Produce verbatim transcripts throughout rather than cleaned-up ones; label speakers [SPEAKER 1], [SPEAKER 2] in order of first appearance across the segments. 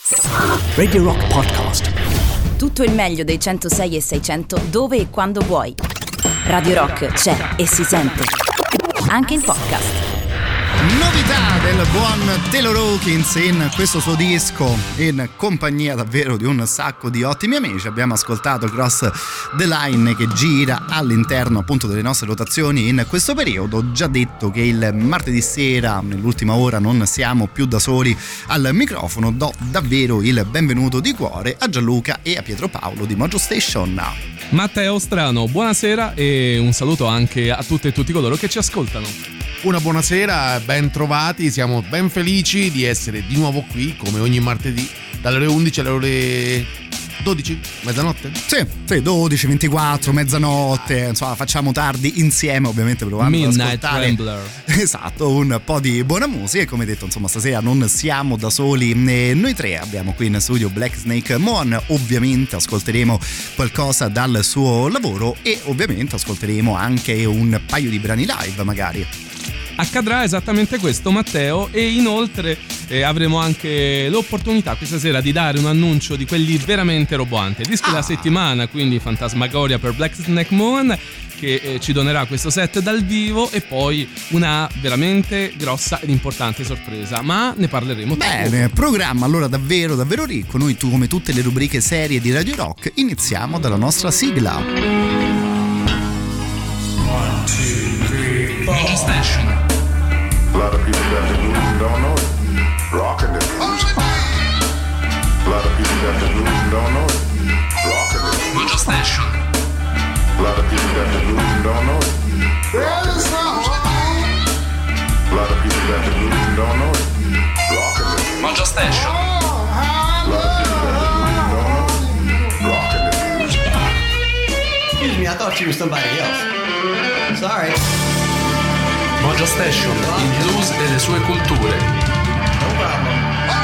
[SPEAKER 1] Radio Rock Podcast.
[SPEAKER 2] Tutto il meglio dei centosei e seicento dove e quando vuoi. Radio Rock c'è e si sente anche in podcast.
[SPEAKER 3] Novità del buon Taylor Hawkins in questo suo disco, in compagnia davvero di un sacco di ottimi amici. Abbiamo ascoltato Cross the Line, che gira all'interno appunto delle nostre rotazioni in questo periodo. Ho già detto che il martedì sera, nell'ultima ora, non siamo più da soli al microfono. Do davvero il benvenuto di cuore a Gianluca e a Pietro Paolo di Mojo Station.
[SPEAKER 4] Matteo Strano, buonasera e un saluto anche a tutte e tutti coloro che ci ascoltano.
[SPEAKER 5] Una buonasera, ben trovati, siamo ben felici di essere di nuovo qui come ogni martedì dalle ore undici alle ore dodici, mezzanotte?
[SPEAKER 3] Sì, sì, dodici, ventiquattro, mezzanotte, insomma facciamo tardi insieme, ovviamente provando
[SPEAKER 4] Midnight
[SPEAKER 3] ad ascoltare
[SPEAKER 4] Rambler.
[SPEAKER 3] Esatto, un po' di buona musica. E come detto, insomma, stasera non siamo da soli, eh, noi tre abbiamo qui in studio Black Snake Moan. Ovviamente ascolteremo qualcosa dal suo lavoro e ovviamente ascolteremo anche un paio di brani live magari.
[SPEAKER 4] Accadrà esattamente questo, Matteo, e inoltre eh, avremo anche l'opportunità questa sera di dare un annuncio di quelli veramente roboanti. Il disco ah. della settimana, quindi Fantasmagoria per Black Snake Moan, che eh, ci donerà questo set dal vivo, e poi una veramente grossa ed importante sorpresa, ma ne parleremo.
[SPEAKER 3] Bene, programma allora davvero davvero ricco. Noi, tu, come tutte le rubriche serie di Radio Rock, iniziamo dalla nostra sigla.
[SPEAKER 6] One, two, three, four.
[SPEAKER 7] Mojo Station.
[SPEAKER 8] A lot of people got the blues and don't know it. Rockin' the blues. A lot of people got the blues and don't know it. Rockin' the blues.
[SPEAKER 7] Mojo Station.
[SPEAKER 8] A lot of people got the blues and don't know it. Rockin' the blues. A lot of people got the blues and don't know it. Rockin' the blues.
[SPEAKER 7] Mojo Station.
[SPEAKER 8] A lot of people got the blues and don't know it. Rockin' the blues.
[SPEAKER 9] Excuse me, I thought you were somebody else. Sorry.
[SPEAKER 7] Mojo Station, il blues e le sue culture.
[SPEAKER 9] No problem.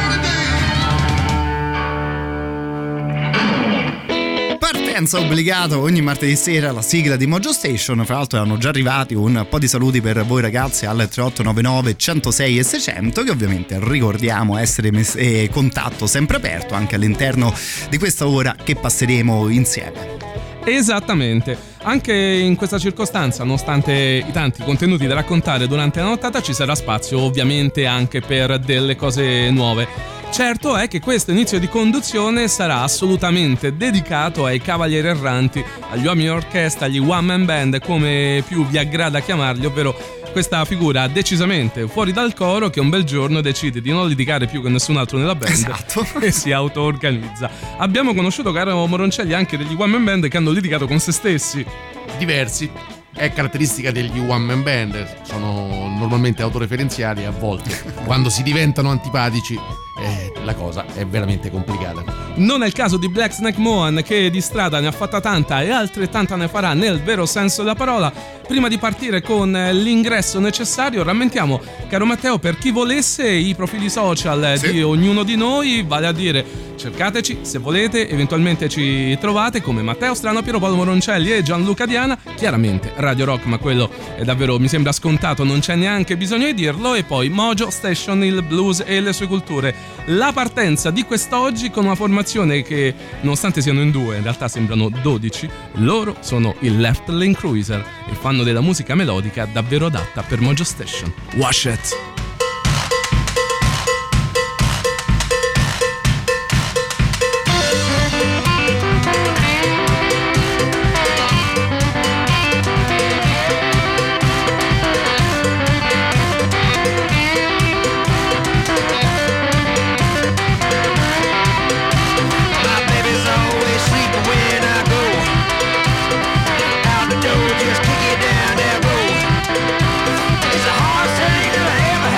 [SPEAKER 3] Partenza obbligata ogni martedì sera la sigla di Mojo Station. Fra l'altro erano già arrivati un po' di saluti per voi ragazzi al tre otto nove nove centosei e seicento, che ovviamente ricordiamo essere mess- eh, contatto sempre aperto anche all'interno di questa ora che passeremo insieme.
[SPEAKER 4] Esattamente, anche in questa circostanza, nonostante i tanti contenuti da raccontare durante la nottata, ci sarà spazio ovviamente anche per delle cose nuove. Certo è che questo inizio di conduzione sarà assolutamente dedicato ai cavalieri erranti, agli uomini d'orchestra, agli one man band, come più vi aggrada chiamarli, ovvero questa figura decisamente fuori dal coro che un bel giorno decide di non litigare più con nessun altro nella band.
[SPEAKER 3] Esatto.
[SPEAKER 4] E si auto-organizza. Abbiamo conosciuto, caro Moroncelli, anche degli one man band che hanno litigato con se stessi.
[SPEAKER 5] Diversi. È caratteristica degli one man band, sono normalmente autoreferenziali, a volte quando si diventano antipatici eh, la cosa è veramente complicata.
[SPEAKER 4] Non è il caso di Black Snake Moan, che di strada ne ha fatta tanta e altrettanta ne farà nel vero senso della parola. Prima di partire con l'ingresso necessario, rammentiamo, caro Matteo, per chi volesse, i profili social sì. di ognuno di noi, vale a dire cercateci se volete, eventualmente ci trovate come Matteo Strano, Piero Paolo Moroncelli e Gianluca Diana, chiaramente Radio Rock, ma quello è davvero, mi sembra scontato, non c'è neanche bisogno di dirlo, e poi Mojo Station, il blues e le sue culture. La partenza di quest'oggi con una formazione che, nonostante siano in due, in realtà sembrano dodici, loro sono il Left Lane Cruiser e fanno della musica melodica davvero adatta per Mojo Station. Wash it!
[SPEAKER 10] Just kick it down that road. It's a hard city to heaven.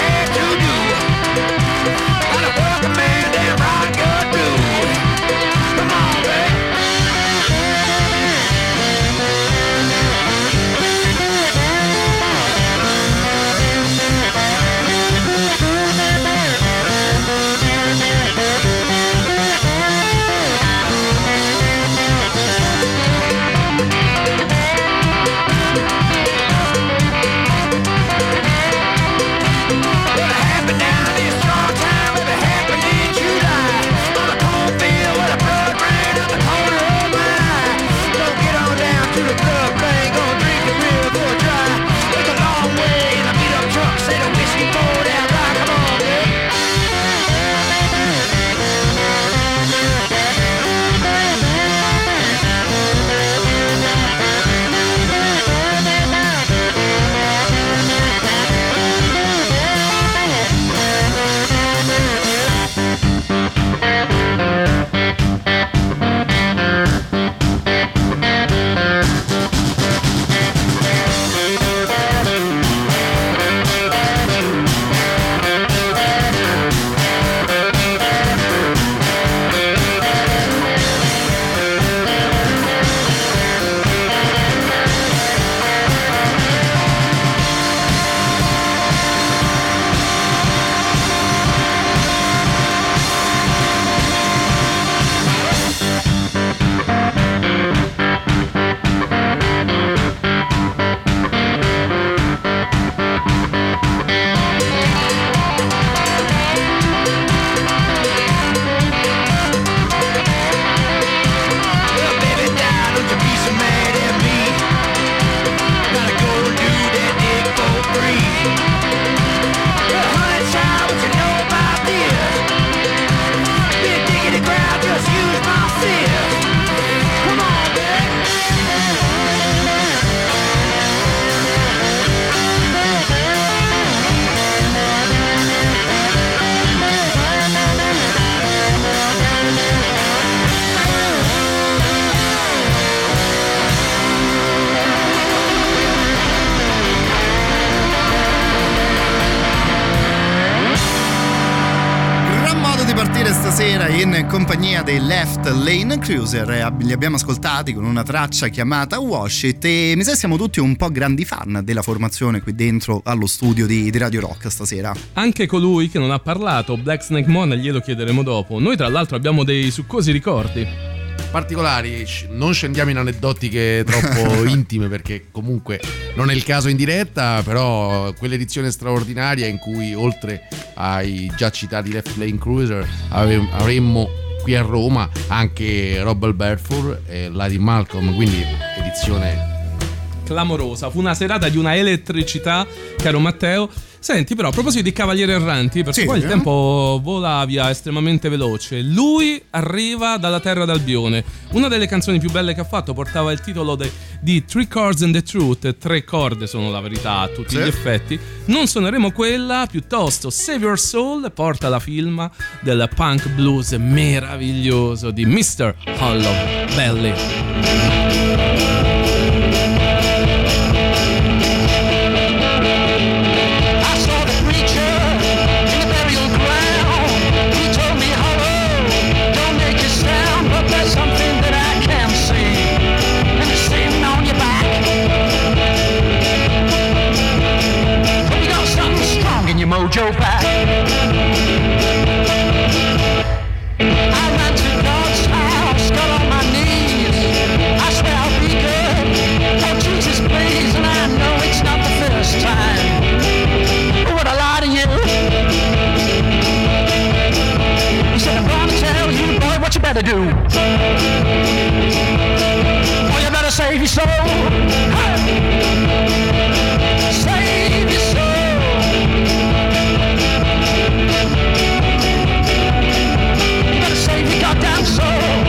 [SPEAKER 3] in compagnia dei Left Lane Cruiser. Li abbiamo ascoltati con una traccia chiamata Wash It e mi sa che siamo tutti un po' grandi fan della formazione qui dentro allo studio di, di Radio Rock stasera.
[SPEAKER 4] Anche colui che non ha parlato, Black Snake Moon, glielo chiederemo dopo. Noi tra l'altro abbiamo dei succosi ricordi
[SPEAKER 5] particolari, non scendiamo in aneddotiche troppo intime perché comunque non è il caso in diretta, però quell'edizione straordinaria in cui oltre ai già citati Left Lane Cruiser avremmo qui a Roma anche Rob Albertford e Lady Malcolm, quindi edizione
[SPEAKER 4] clamorosa. Fu una serata di una elettricità, caro Matteo. Senti, però, a proposito di Cavalieri Erranti, perché sì, poi il tempo vola via estremamente veloce, lui arriva dalla terra d'Albione. Una delle canzoni più belle che ha fatto portava il titolo de, di Three Chords and the Truth. Tre corde sono la verità a tutti sì. gli effetti. Non suoneremo quella, piuttosto Save Your Soul porta la firma del punk blues meraviglioso di mister Hollow Belly.
[SPEAKER 10] Mojo back. I ran to God's house, got on my knees. I swear I'll be good. Oh Jesus, please, and I know it's not the first time. Would I lie to you? He said I'm gonna tell you, boy, what you better do. Oh, you better save your soul. Hey! Save your soul. Goddamn soul.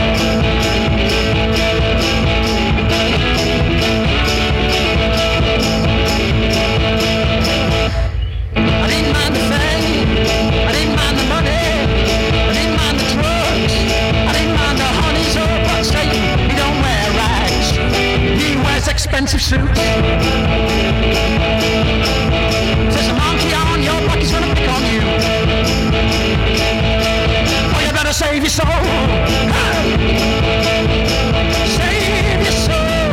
[SPEAKER 10] I didn't mind the fame, I didn't mind the money, I didn't mind the drugs, I didn't mind the honeys or but Satan, he don't wear rags, he wears expensive suits. Says a monkey on your back, he's gonna pick on you. Save your soul. Save your soul.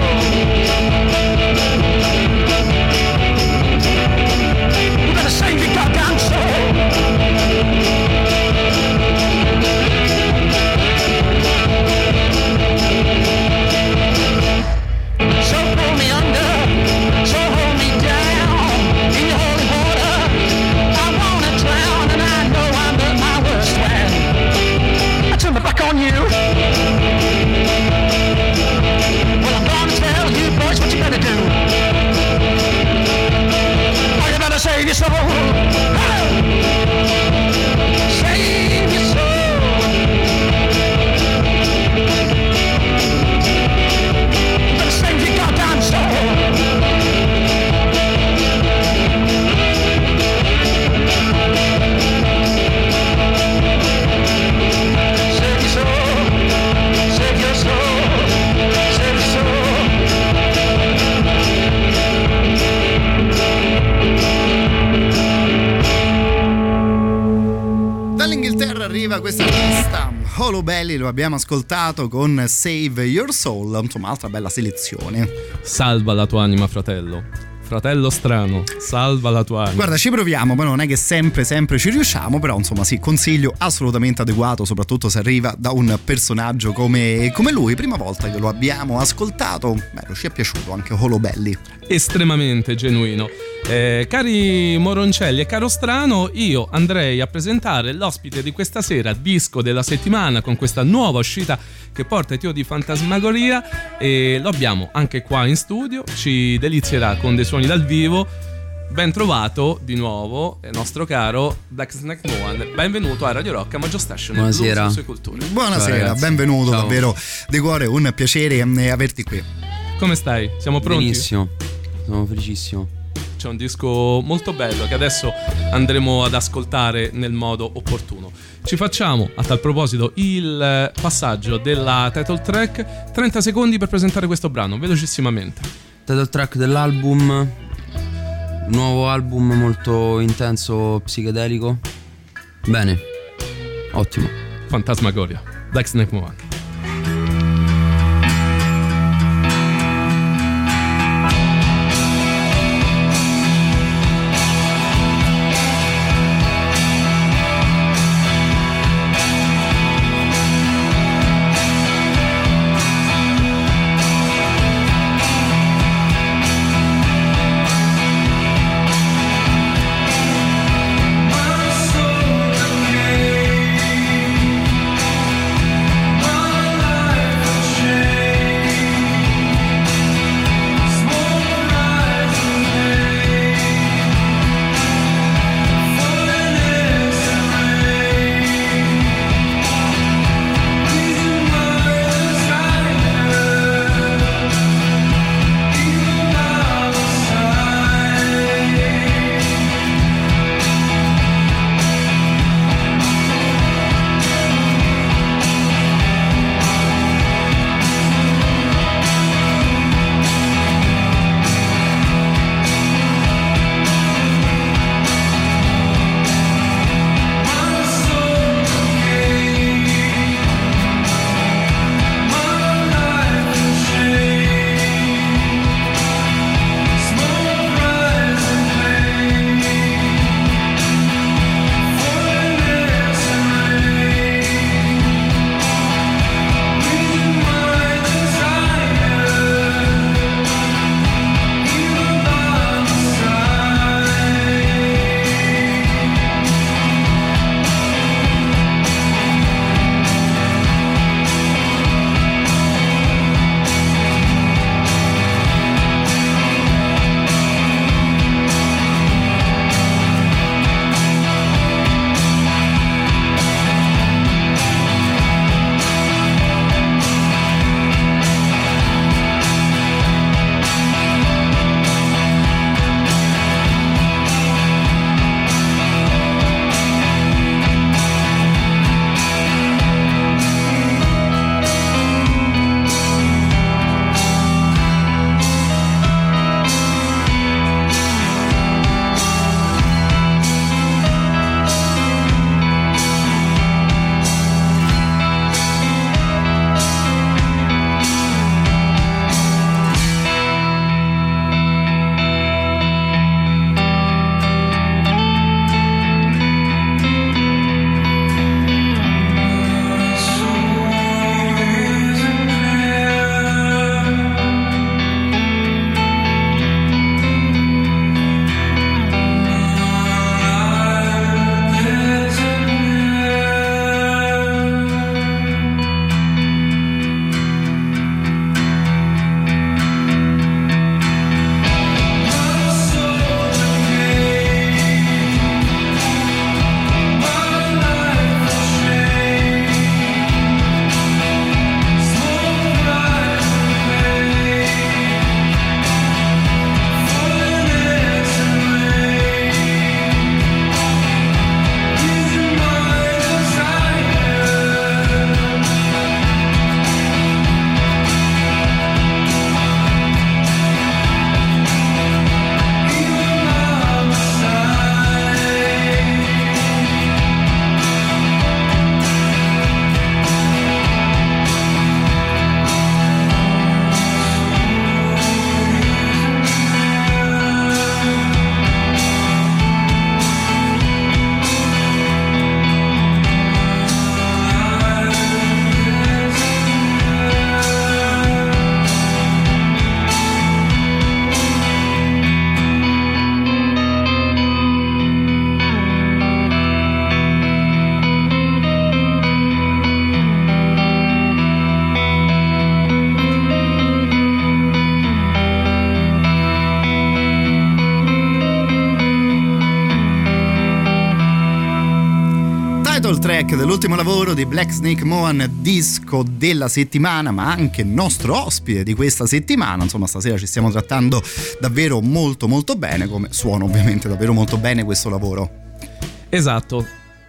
[SPEAKER 10] You better save your goddamn soul. So pull me under, so hold me down in your holy water. I wanna drown and I know I'm the, my worst man. Turn my back on you. Well, I'm gonna tell you boys what you better do. Oh, you better save your soul. Hey! Save your soul. You better save your goddamn soul.
[SPEAKER 3] Arriva questa lista, Hollow Belly, lo abbiamo ascoltato con Save Your Soul, insomma altra bella selezione.
[SPEAKER 4] Salva la tua anima, fratello. Fratello strano, salva la tua anima.
[SPEAKER 3] Guarda, ci proviamo, ma non è che sempre sempre ci riusciamo, però insomma sì, consiglio assolutamente adeguato, soprattutto se arriva da un personaggio come, come lui. Prima volta che lo abbiamo ascoltato, bello, ci è piaciuto anche Hollow Belly.
[SPEAKER 4] Estremamente genuino. Eh, cari Moroncelli e caro Strano, io andrei a presentare l'ospite di questa sera, disco della settimana, con questa nuova uscita che porta il titolo di Fantasmagoria, e lo abbiamo anche qua in studio, ci delizierà con dei suoni dal vivo. Ben trovato di nuovo il nostro caro Black Snake Moon. Benvenuto a Radio Rock, a Mojo Station.
[SPEAKER 11] Buonasera.
[SPEAKER 4] Blues, sue culture.
[SPEAKER 3] Buonasera,
[SPEAKER 11] ciao,
[SPEAKER 3] benvenuto.
[SPEAKER 11] Ciao.
[SPEAKER 3] Davvero di cuore un piacere averti qui.
[SPEAKER 4] Come stai? Siamo pronti?
[SPEAKER 11] Benissimo, sono felicissimo.
[SPEAKER 4] C'è un disco molto bello che adesso andremo ad ascoltare nel modo opportuno. Ci facciamo a tal proposito il passaggio della title track. trenta secondi per presentare questo brano, velocissimamente.
[SPEAKER 11] Title track dell'album, nuovo album molto intenso, psichedelico. Bene, ottimo.
[SPEAKER 4] Fantasmagoria, Black Snake Moan.
[SPEAKER 3] title track dell'ultimo lavoro di Black Snake Moan, disco della settimana ma anche nostro ospite di questa settimana. Insomma, stasera ci stiamo trattando davvero molto molto bene, come suona ovviamente davvero molto bene questo lavoro.
[SPEAKER 4] Esatto.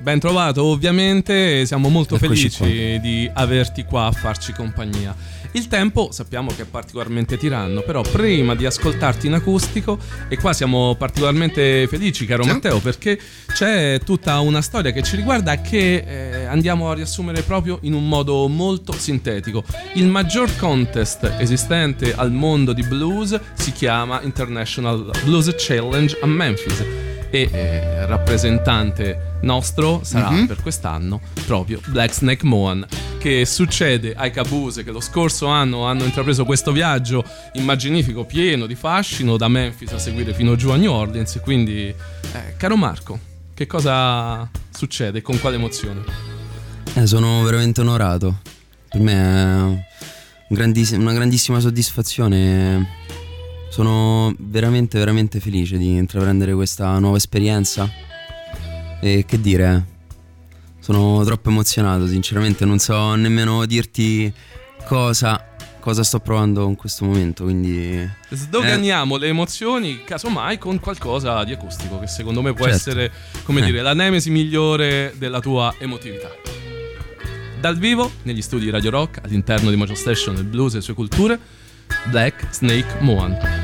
[SPEAKER 4] Ben trovato, ovviamente siamo molto
[SPEAKER 11] Eccoci
[SPEAKER 4] felici
[SPEAKER 11] qua.
[SPEAKER 4] di averti qua a farci compagnia. Il tempo sappiamo che è particolarmente tiranno, però prima di ascoltarti in acustico, e qua siamo particolarmente felici, caro
[SPEAKER 3] Sì.
[SPEAKER 4] Matteo, perché c'è tutta una storia che ci riguarda che eh, andiamo a riassumere proprio in un modo molto sintetico. Il maggior contest esistente al mondo di blues si chiama International Blues Challenge a Memphis e eh, rappresentante nostro sarà
[SPEAKER 3] Mhm.
[SPEAKER 4] per quest'anno proprio Black Snake Moan, che succede ai Cabuse che lo scorso anno hanno intrapreso questo viaggio immaginifico pieno di fascino da Memphis a seguire fino giù a New Orleans. Quindi eh, caro Marco, che cosa succede, con quale emozione?
[SPEAKER 11] Eh, sono veramente onorato. Per me è un grandiss- una grandissima soddisfazione. Sono veramente veramente felice di intraprendere questa nuova esperienza. E che dire, sono troppo emozionato, sinceramente non so nemmeno dirti cosa, cosa sto provando in questo momento, quindi
[SPEAKER 4] Sdoganiamo le emozioni, casomai con qualcosa di acustico, che secondo me può
[SPEAKER 11] Certo.
[SPEAKER 4] essere, come
[SPEAKER 11] Eh.
[SPEAKER 4] dire, la nemesi migliore della tua emotività. Dal vivo, negli studi di Radio Rock, all'interno di Mojo Station, il blues e le sue culture, Black Snake Moan.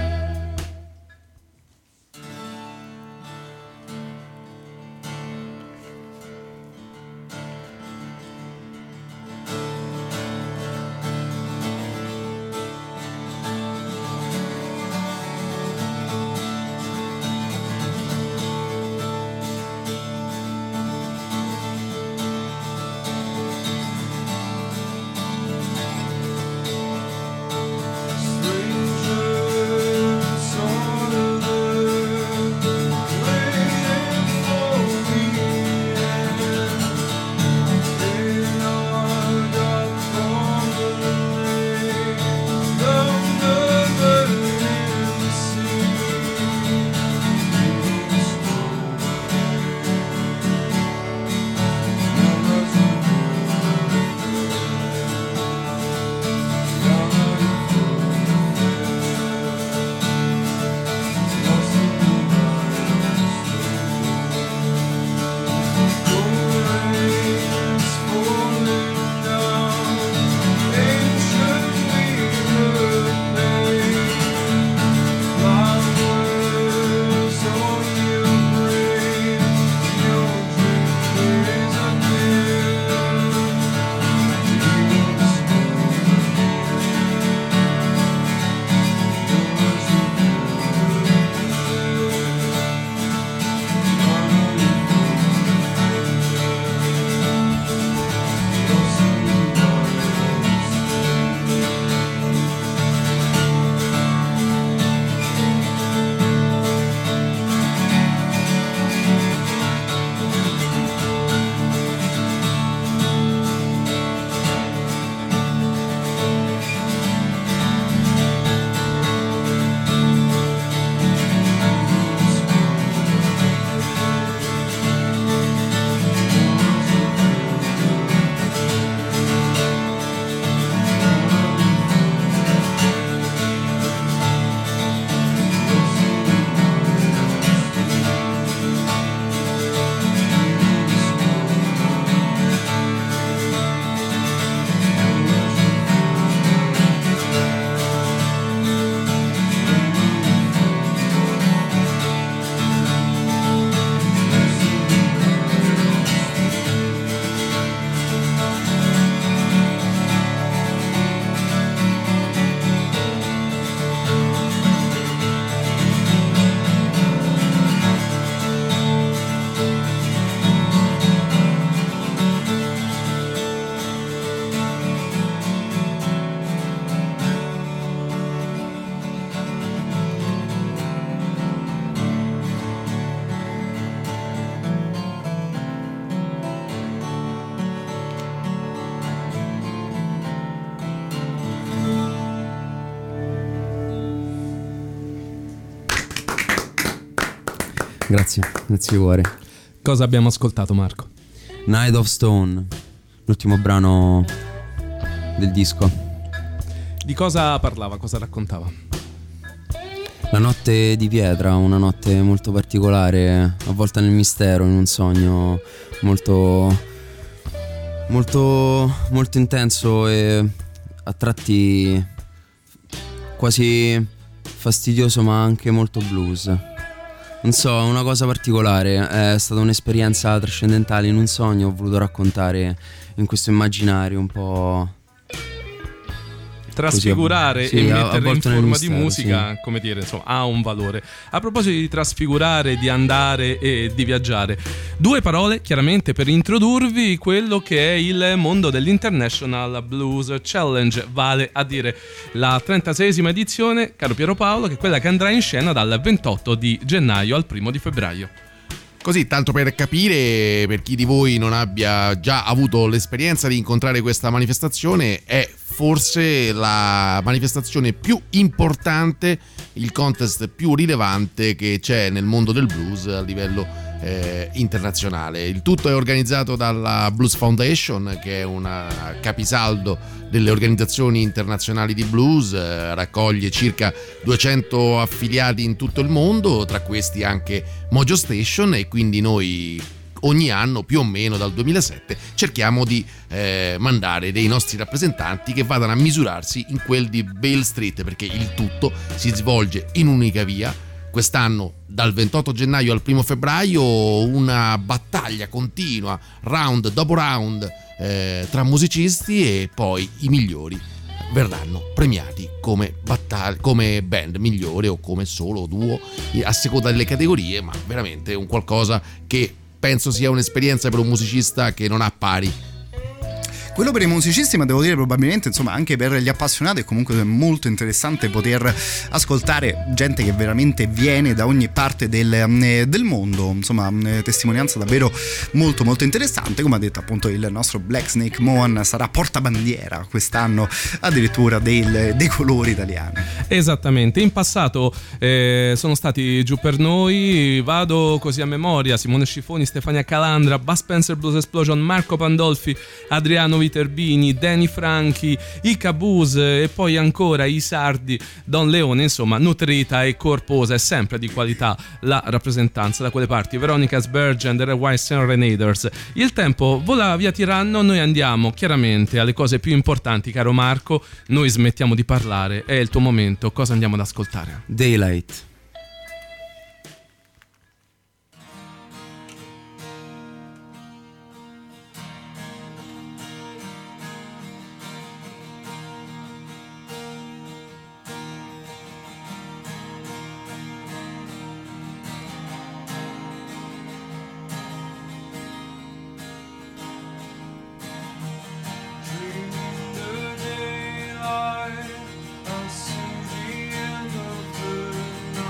[SPEAKER 11] Grazie, grazie di cuore.
[SPEAKER 4] Cosa abbiamo ascoltato, Marco?
[SPEAKER 11] Night of Stone, l'ultimo brano del disco.
[SPEAKER 4] Di cosa parlava, cosa raccontava?
[SPEAKER 11] La notte di pietra, una notte molto particolare, avvolta nel mistero, in un sogno molto, molto, molto intenso e a tratti quasi fastidioso, ma anche molto blues. Non so, una cosa particolare, è stata un'esperienza trascendentale in un sogno, ho voluto raccontare in questo immaginario un po'...
[SPEAKER 4] trasfigurare
[SPEAKER 11] Così,
[SPEAKER 4] e
[SPEAKER 11] sì,
[SPEAKER 4] metterle in forma
[SPEAKER 11] mistero,
[SPEAKER 4] di musica,
[SPEAKER 11] sì.
[SPEAKER 4] come dire, insomma, ha un valore. A proposito di trasfigurare, di andare e di viaggiare, due parole chiaramente per introdurvi quello che è il mondo dell'International Blues Challenge, vale a dire la trentaseiesima edizione, caro Piero Paolo, che è quella che andrà in scena dal ventotto di gennaio al primo di febbraio.
[SPEAKER 5] Così, tanto per capire, per chi di voi non abbia già avuto l'esperienza di incontrare questa manifestazione, è forse la manifestazione più importante, il contest più rilevante che c'è nel mondo del blues a livello eh, internazionale. Il tutto è organizzato dalla Blues Foundation, che è una capisaldo delle organizzazioni internazionali di blues, eh, raccoglie circa duecento affiliati in tutto il mondo, tra questi anche Mojo Station, e quindi noi ogni anno più o meno dal duemilasette cerchiamo di eh, mandare dei nostri rappresentanti che vadano a misurarsi in quel di Beale Street, perché il tutto si svolge in un'unica via. Quest'anno dal ventotto gennaio al primo febbraio una battaglia continua, round dopo round, eh, tra musicisti, e poi i migliori verranno premiati come, battag- come band migliore o come solo duo a seconda delle categorie, ma veramente un qualcosa che penso sia un'esperienza per un musicista che non ha pari.
[SPEAKER 3] Quello per i musicisti, ma devo dire probabilmente insomma anche per gli appassionati, è comunque molto interessante poter ascoltare gente che veramente viene da ogni parte del, del mondo, insomma testimonianza davvero molto molto interessante. Come ha detto appunto il nostro Black Snake Mohan, sarà portabandiera quest'anno addirittura del, dei colori italiani.
[SPEAKER 4] Esattamente, in passato eh, sono stati giù per noi, vado così a memoria: Simone Scifoni, Stefania Calandra, Buzz Spencer Blues Explosion, Marco Pandolfi, Adriano Viterbini, Danny Franchi, i Caboose e poi ancora i Sardi, Don Leone. Insomma, nutrita e corposa e sempre di qualità la rappresentanza da quelle parti. Veronica Sbergen, The White Serenaders. Il tempo vola via tiranno, noi andiamo chiaramente alle cose più importanti, caro Marco. Noi smettiamo di parlare, è il tuo momento. Cosa andiamo ad ascoltare?
[SPEAKER 11] Daylight.
[SPEAKER 10] I see the end of the night.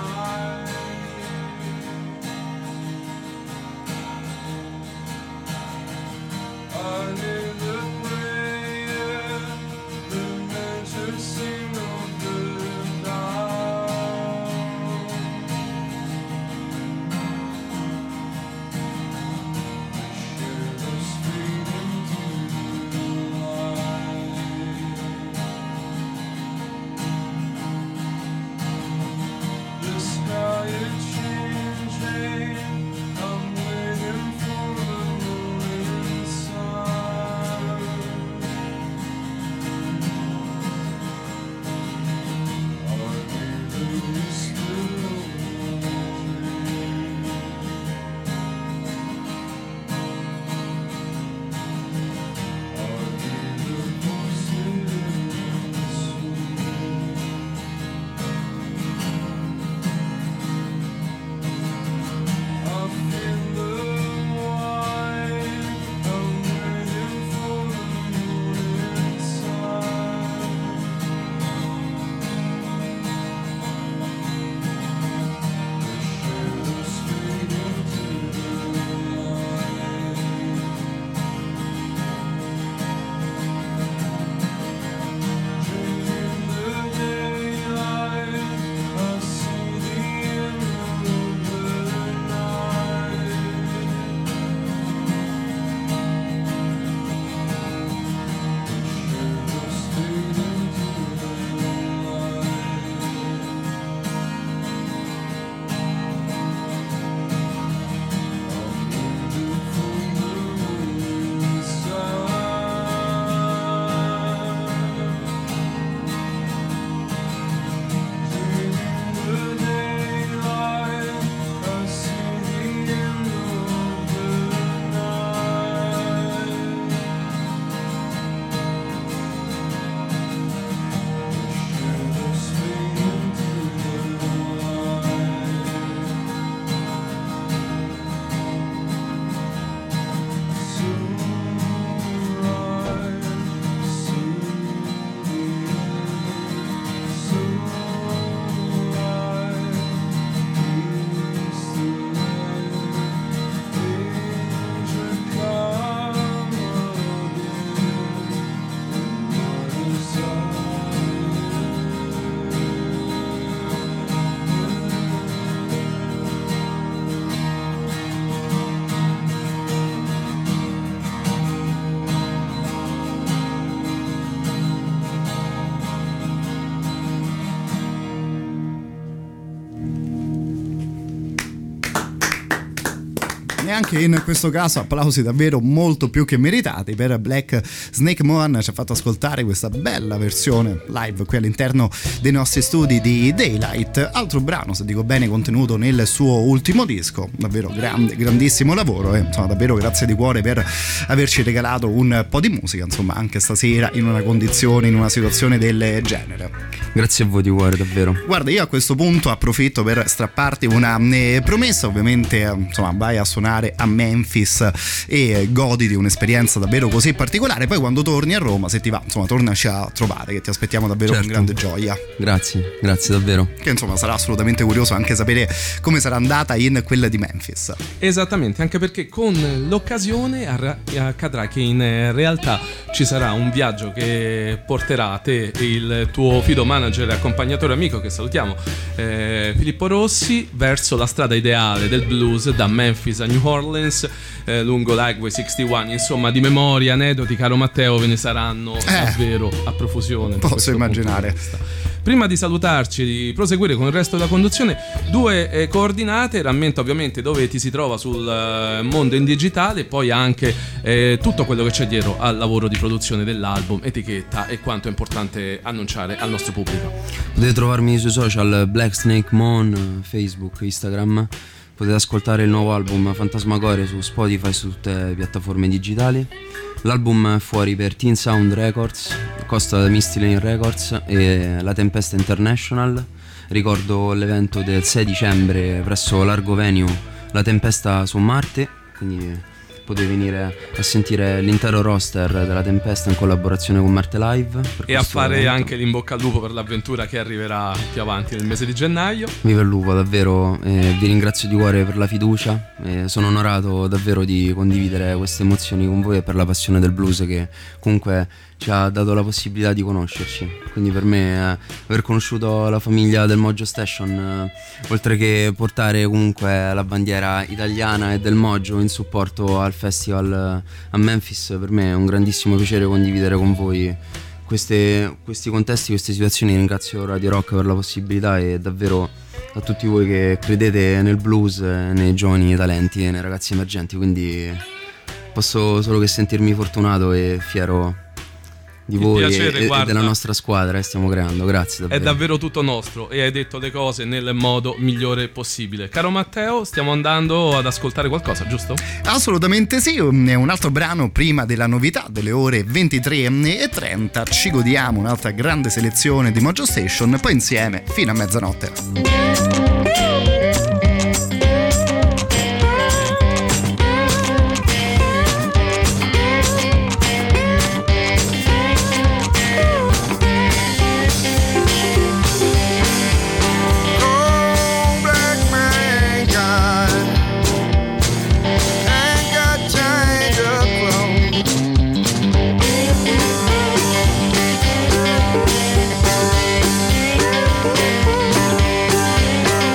[SPEAKER 3] e anche in questo caso applausi davvero molto più che meritati per Black Snake Mohan. Ci ha fatto ascoltare questa bella versione live qui all'interno dei nostri studi di Daylight, altro brano, se dico bene, contenuto nel suo ultimo disco. Davvero grande, grandissimo lavoro e insomma davvero grazie di cuore per averci regalato un po' di musica, insomma, anche stasera in una condizione, in una situazione del genere.
[SPEAKER 11] Grazie a voi di cuore, davvero.
[SPEAKER 3] Guarda, io a questo punto approfitto per strapparti una eh, promessa. Ovviamente eh, insomma vai a suonare a Memphis e eh, goditi un'esperienza davvero così particolare. Poi quando torni a Roma, se ti va, insomma, tornaci a trovare, che ti aspettiamo davvero
[SPEAKER 11] certo.
[SPEAKER 3] con grande gioia.
[SPEAKER 11] Grazie, grazie davvero.
[SPEAKER 3] Che insomma sarà assolutamente curioso anche sapere come sarà andata in quella di Memphis.
[SPEAKER 4] Esattamente, anche perché con l'occasione accadrà che in realtà ci sarà un viaggio che porterà a te e il tuo fido manager e accompagnatore amico, che salutiamo, eh, Filippo Rossi, verso la strada ideale del blues da Memphis a New Orleans, eh, lungo l'Highway sessantuno. Insomma, di memoria, aneddoti, caro Matteo, ve ne saranno eh, davvero a profusione.
[SPEAKER 3] Posso immaginare.
[SPEAKER 4] Prima di salutarci e di proseguire con il resto della conduzione, due eh, coordinate. Rammento ovviamente dove ti si trova sul eh, mondo in digitale, poi anche eh, tutto quello che c'è dietro al lavoro di produzione dell'album, etichetta e quanto è importante annunciare al nostro pubblico.
[SPEAKER 11] Potete trovarmi sui social Black Snake Mohan, Facebook, Instagram. Potete ascoltare il nuovo album Fantasmagoria su Spotify, su tutte le piattaforme digitali. L'album è fuori per Teen Sound Records, costa da Misty Lane Records e La Tempesta International. Ricordo l'evento del sei dicembre presso Largo Venue, La Tempesta su Marte, quindi potete venire a sentire l'intero roster della Tempesta in collaborazione con Marte Live
[SPEAKER 4] e a fare evento. Anche l'in-bocca al lupo per l'avventura che arriverà più avanti nel mese di gennaio.
[SPEAKER 11] Viva il lupo, davvero, eh, vi ringrazio di cuore per la fiducia, eh, sono onorato davvero di condividere queste emozioni con voi e per la passione del blues che comunque ci ha dato la possibilità di conoscerci. Quindi per me eh, aver conosciuto la famiglia del Mojo Station, eh, oltre che portare comunque la bandiera italiana e del Mojo in supporto al festival a Memphis, per me è un grandissimo piacere condividere con voi queste, questi contesti, queste situazioni. Ringrazio Radio Rock per la possibilità e davvero a tutti voi che credete nel blues, nei giovani talenti e nei ragazzi emergenti, quindi posso solo che sentirmi fortunato e fiero di
[SPEAKER 4] il
[SPEAKER 11] voi
[SPEAKER 4] piacere,
[SPEAKER 11] e,
[SPEAKER 4] guarda,
[SPEAKER 11] e della nostra squadra che stiamo creando. Grazie davvero.
[SPEAKER 4] È davvero tutto nostro e hai detto le cose nel modo migliore possibile. Caro Matteo, stiamo andando ad ascoltare qualcosa, giusto?
[SPEAKER 3] Assolutamente sì, un altro brano prima della novità delle ore ventitré e trenta. Ci godiamo un'altra grande selezione di Mojo Station, poi insieme fino a mezzanotte.
[SPEAKER 10] Thank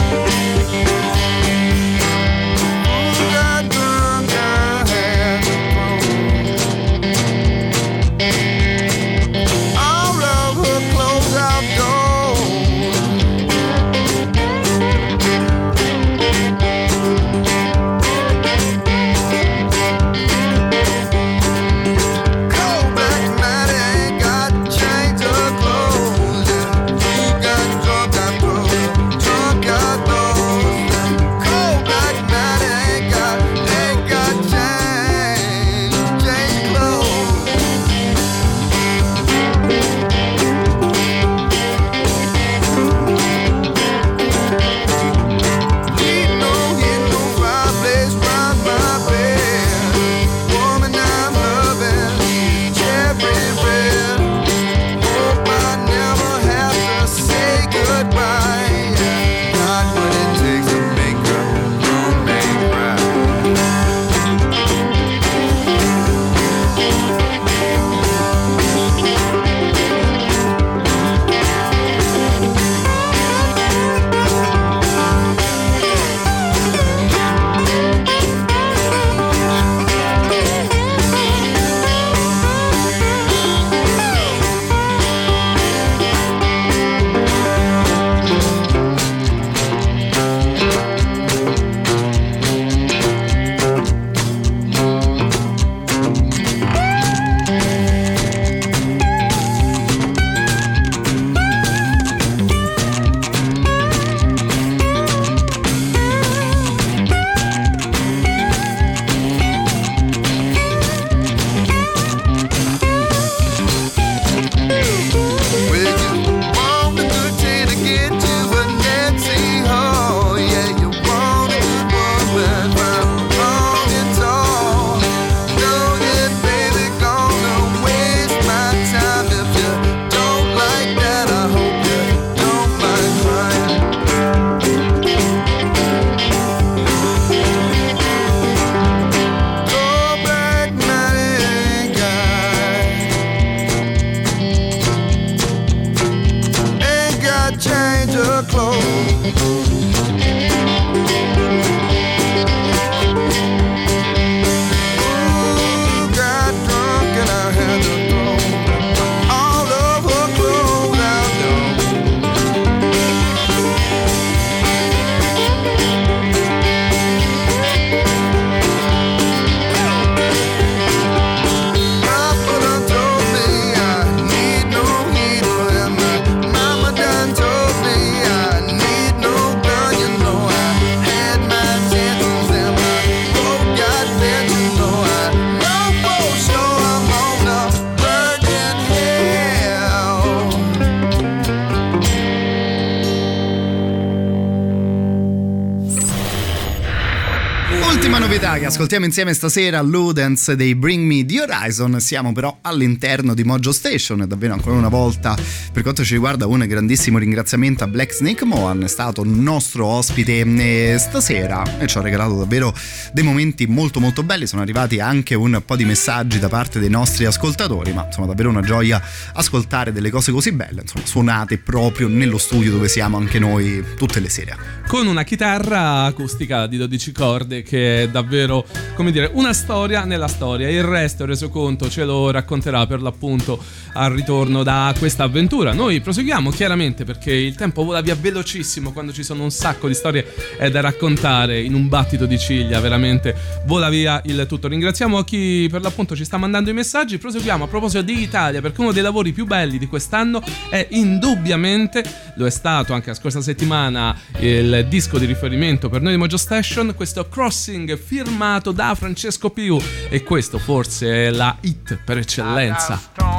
[SPEAKER 3] Che ascoltiamo insieme stasera, Ludens dei Bring Me the Horizon. Siamo però all'interno di Mojo Station e davvero ancora una volta, per quanto ci riguarda, un grandissimo ringraziamento a Black Snake Mohan, è stato nostro ospite stasera e ci ha regalato davvero dei momenti molto molto belli. Sono arrivati anche un po' di messaggi da parte dei nostri ascoltatori, ma insomma davvero una gioia ascoltare delle cose così belle, insomma suonate proprio nello studio dove siamo anche noi tutte le sere,
[SPEAKER 4] con una chitarra acustica di dodici corde che è davvero, come dire, una storia nella storia. Il resto, il resoconto, ce lo racconterà per l'appunto al ritorno da questa avventura. Noi proseguiamo chiaramente perché il tempo vola via velocissimo quando ci sono un sacco di storie da raccontare in un battito di ciglia, veramente vola via il tutto. Ringraziamo chi per l'appunto ci sta mandando i messaggi. Proseguiamo a proposito di Italia, perché uno dei lavori più belli di quest'anno è indubbiamente, lo è stato anche la scorsa settimana, il disco di riferimento per noi di Mojo Station, questo Crossing firmato da Francesco Più, e questo forse è la hit per eccellenza.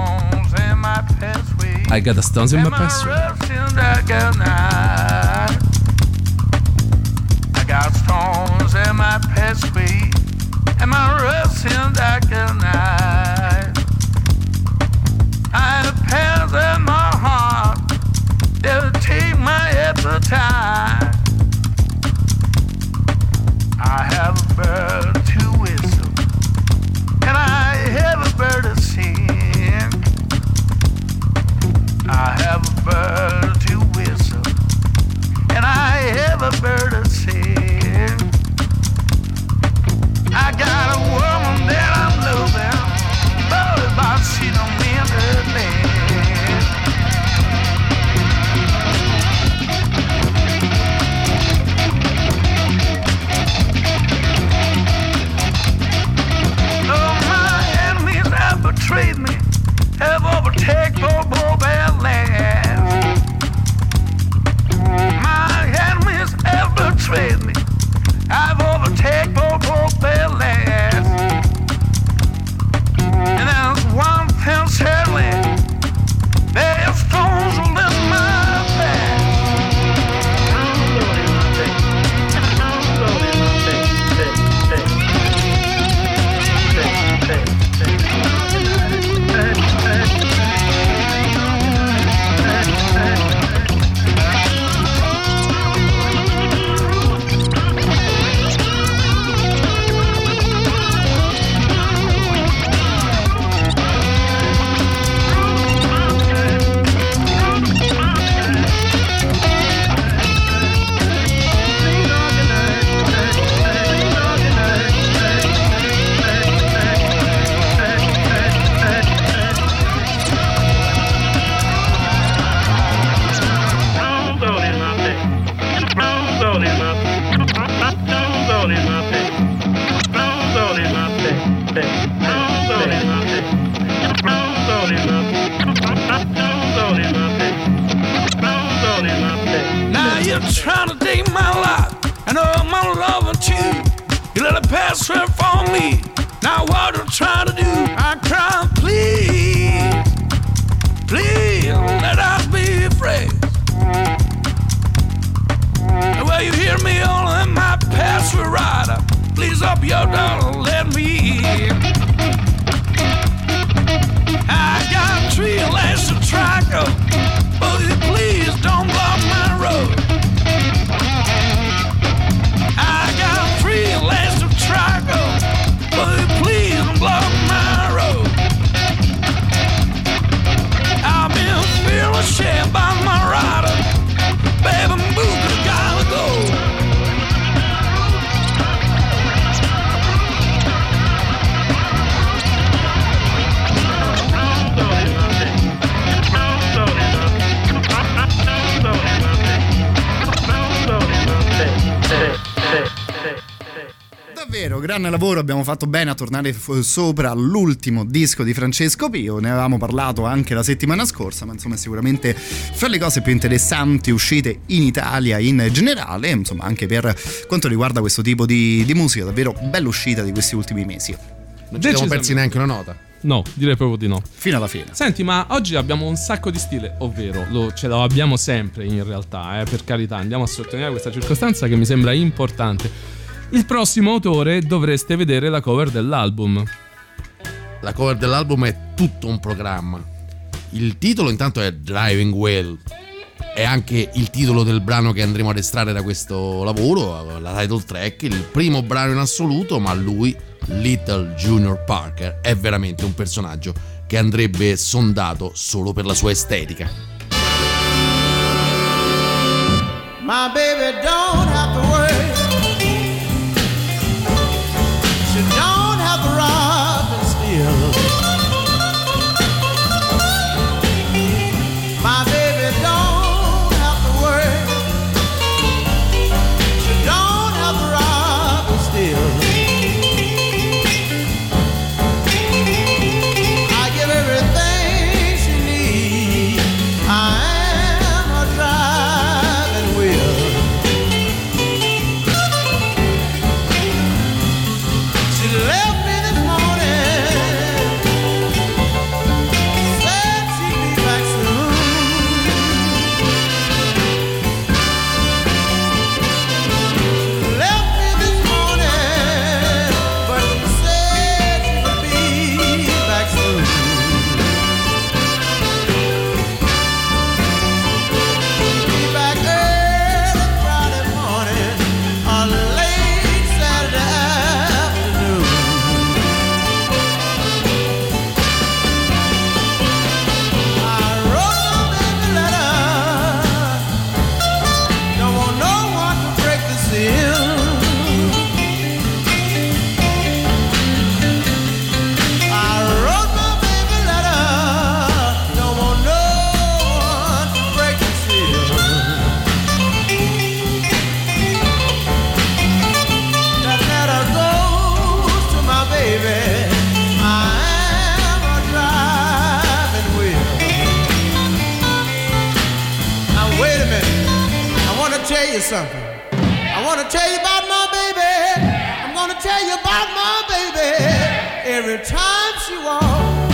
[SPEAKER 4] I got the stones in my passway.
[SPEAKER 10] I got stones in my passway, and my rust in that good night. I have pants in my heart, they'll take my appetite. I have a bird to whistle, and I have a bird to sing. I have a bird to whistle, and I have a bird to sing. I got a woman that I'm loving, but if I see no man to land. Betrayed me, have overtaken both both bad lands. My enemies have betrayed me, I've overtaken both both bad lands. And there's one thing certainly, there's stones in my path. Now you're trying to take my life and all my love too. You let it pass right for me. Now what you trying to do? I cry, please, please let us be afraid. Well, you hear me all in my password rider. Please up your door and let me in. I got a tree last to track up, but please don't block my road. I got a tree last to track up, but please don't block my road. I've been feeling shame by my rider, baby, move the guy.
[SPEAKER 3] grande lavoro, abbiamo fatto bene a tornare f- sopra l'ultimo disco di Francesco Pio, ne avevamo parlato anche la settimana scorsa, ma insomma è sicuramente fra le cose più interessanti uscite in Italia in generale, insomma anche per quanto riguarda questo tipo di, di musica, davvero bella uscita di questi ultimi mesi.
[SPEAKER 5] Non ci siamo persi neanche una nota.
[SPEAKER 4] No, direi proprio di no.
[SPEAKER 3] Fino alla fine.
[SPEAKER 4] Senti, ma oggi abbiamo un sacco di stile, ovvero lo, ce lo abbiamo sempre in realtà, eh, per carità, andiamo a sottolineare questa circostanza che mi sembra importante. Il prossimo autore dovreste vedere la cover dell'album.
[SPEAKER 5] La cover dell'album è tutto un programma. Il titolo intanto è Driving Well, è anche il titolo del brano che andremo ad estrarre da questo lavoro, la title track, il primo brano in assoluto, ma lui, Little Junior Parker, è veramente un personaggio che andrebbe sondato solo per la sua estetica.
[SPEAKER 10] My baby don't have to worry, she don't have to rob and steal. My baby don't have to worry, she don't have to rob and steal. Something. I want to tell you about my baby. I'm going to tell you about my baby. Every time she walks,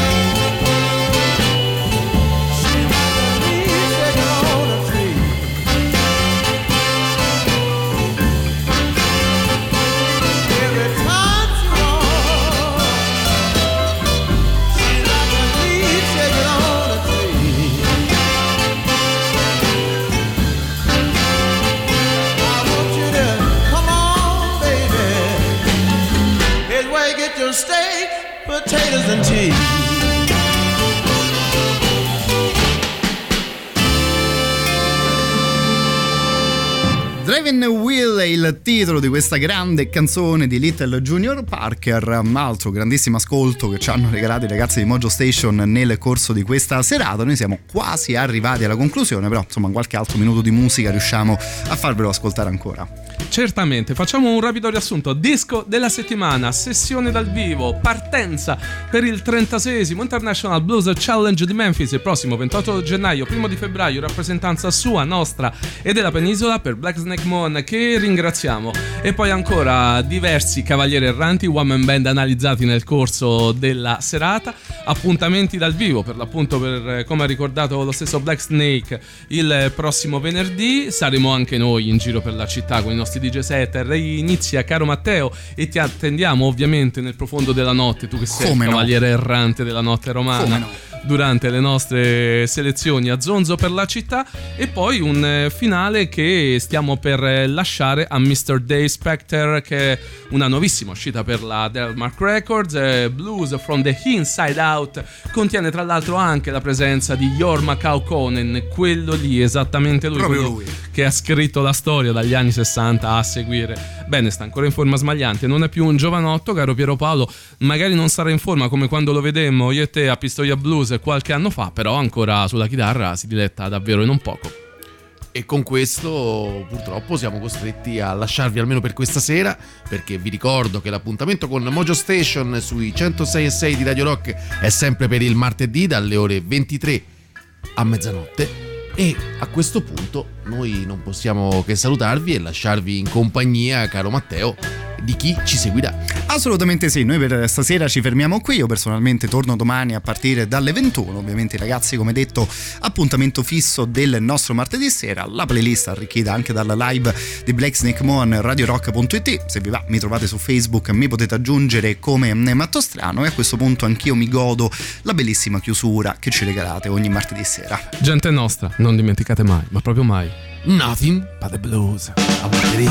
[SPEAKER 10] she makes me sitting on a tree. Every time she walks, she's like a leaf shaking on a tree. Steak, potatoes and tea.
[SPEAKER 3] Driving Will è il titolo di questa grande canzone di Little Junior Parker, un altro grandissimo ascolto che ci hanno regalato i ragazzi di Mojo Station nel corso di questa serata. Noi siamo quasi arrivati alla conclusione, però insomma qualche altro minuto di musica riusciamo a farvelo ascoltare ancora.
[SPEAKER 4] Certamente, facciamo un rapido riassunto. Disco della settimana, sessione dal vivo, partenza per il trentaseiesimo International Blues Challenge di Memphis il prossimo ventotto gennaio, primo di febbraio, rappresentanza sua, nostra e della penisola per Black Snake Moon, che ringraziamo. E poi ancora diversi cavalieri erranti, one man band analizzati nel corso della serata, appuntamenti dal vivo per l'appunto, per come ha ricordato lo stesso Black Snake, il prossimo venerdì. Saremo anche noi in giro per la città con i nostri D J set. Inizia, caro Matteo, e ti attendiamo ovviamente nel profondo della notte, tu che sei
[SPEAKER 3] Come
[SPEAKER 4] il
[SPEAKER 3] no?
[SPEAKER 4] cavaliere errante della notte romana.
[SPEAKER 3] Come no?
[SPEAKER 4] Durante le nostre selezioni a zonzo per la città. E poi un finale che stiamo per lasciare a mister Dave Specter, che è una nuovissima uscita per la Delmark Records, eh, Blues from the Inside Out. Contiene tra l'altro anche la presenza di Jorma Kaukonen, quello lì, esattamente lui,
[SPEAKER 3] proprio
[SPEAKER 4] quello
[SPEAKER 3] lui
[SPEAKER 4] che ha scritto la storia dagli anni sessanta a seguire. Bene, sta ancora in forma smagliante, non è più un giovanotto, caro Piero Paolo, magari non sarà in forma come quando lo vedemmo io e te a Pistoia Blues qualche anno fa, però ancora sulla chitarra si diletta davvero e non poco.
[SPEAKER 5] E con questo purtroppo siamo costretti a lasciarvi almeno per questa sera, perché vi ricordo che l'appuntamento con Mojo Station sui centosei e sei di Radio Rock è sempre per il martedì dalle ore ventitré a mezzanotte. E a questo punto noi non possiamo che salutarvi e lasciarvi in compagnia, caro Matteo, di chi ci seguirà.
[SPEAKER 3] Assolutamente sì, noi per stasera ci fermiamo qui. Io personalmente torno domani a partire dalle ventuno. Ovviamente ragazzi, come detto, appuntamento fisso del nostro martedì sera. La playlist arricchita anche dalla live di Black Snake Moan, radio rock punto it. Se vi va mi trovate su Facebook, mi potete aggiungere come Mattostrano, e a questo punto anch'io mi godo la bellissima chiusura che ci regalate ogni martedì sera.
[SPEAKER 4] Gente nostra, non dimenticate mai, ma proprio mai,
[SPEAKER 5] Nothing
[SPEAKER 4] but the blues.
[SPEAKER 5] A martedì.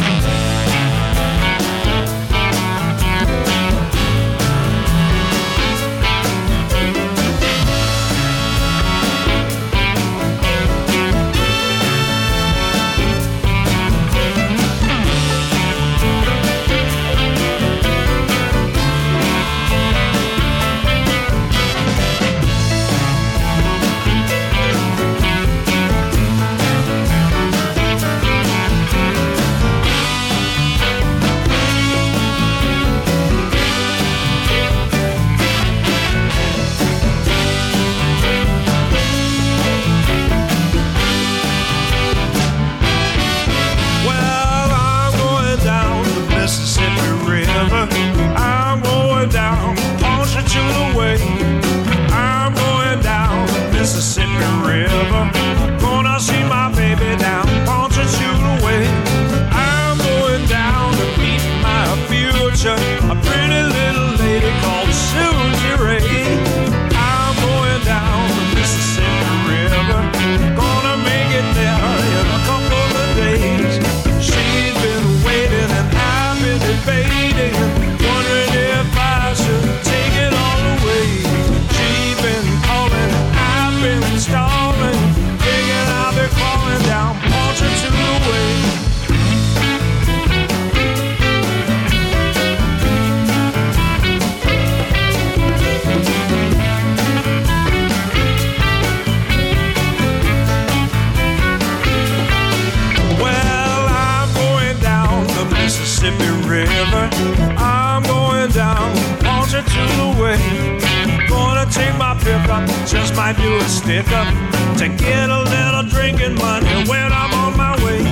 [SPEAKER 10] Just might do a stick up to get a little drinking money when I'm on my way.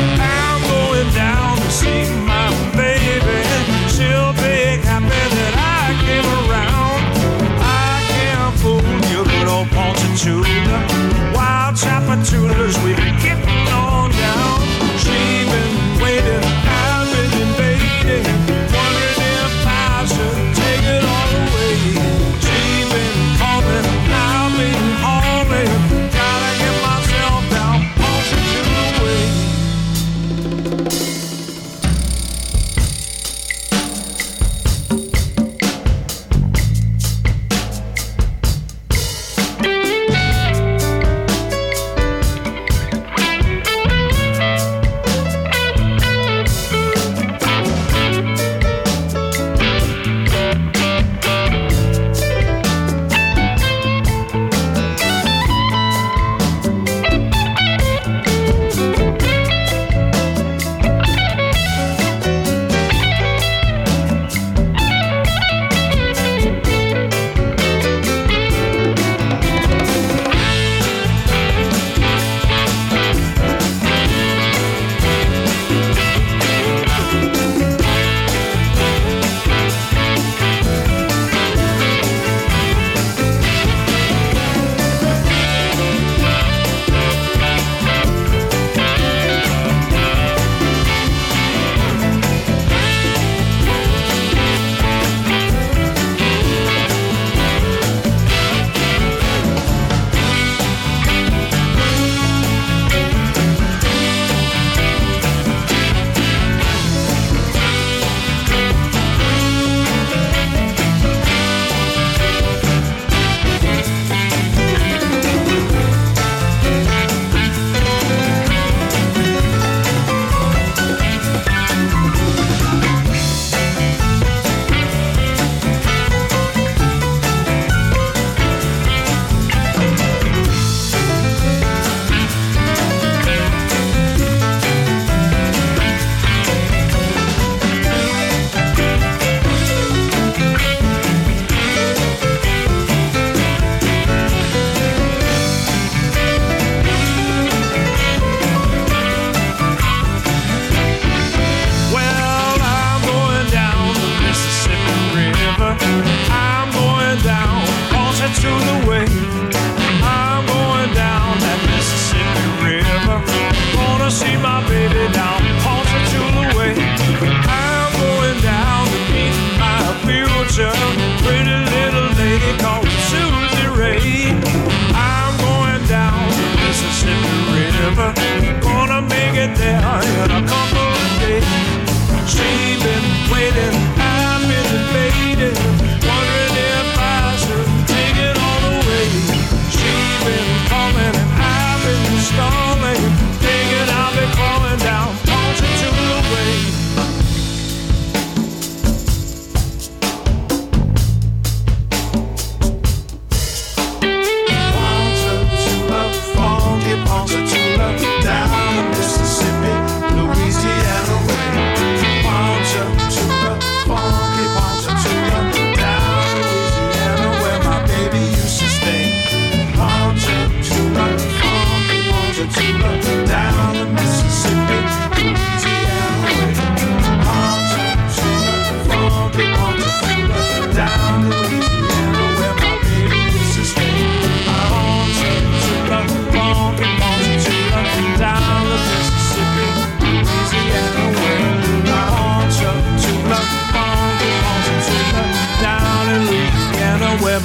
[SPEAKER 10] I'm going down to see my baby. She'll be happy that I came around. I can't fool you, good old Ponchatoula. Wild Chapatoulas, we've been getting on down. She's been waiting, I've been invading, wondering if I should take it all away. She's been calling, I've been hauling, gotta get myself down Ponchatoula way.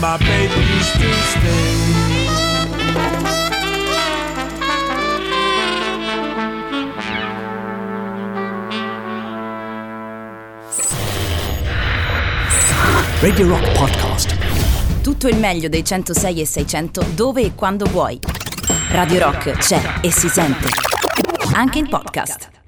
[SPEAKER 6] my baby used to stay.
[SPEAKER 1] Radio Rock Podcast.
[SPEAKER 2] Tutto il meglio dei centosei e seicento dove e quando vuoi. Radio Rock c'è e si sente. Anche in podcast.